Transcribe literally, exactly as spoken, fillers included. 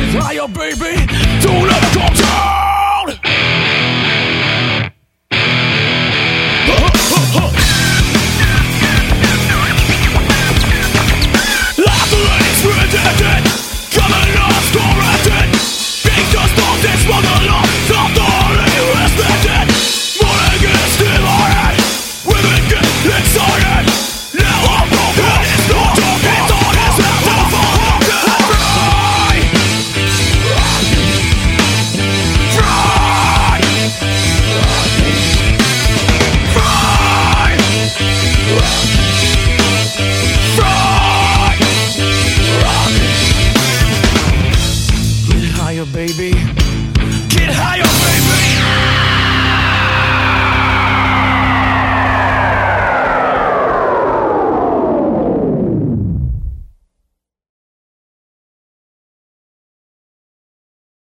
Higher, baby, don't let it come down. After it's redundant, coming off corrected. Being just not this one alone, not only respected. More against the iron, women get excited. Now I'm broken, it's not talking, thought it's out of focus. Fry! Fry! Fry! Higher, baby.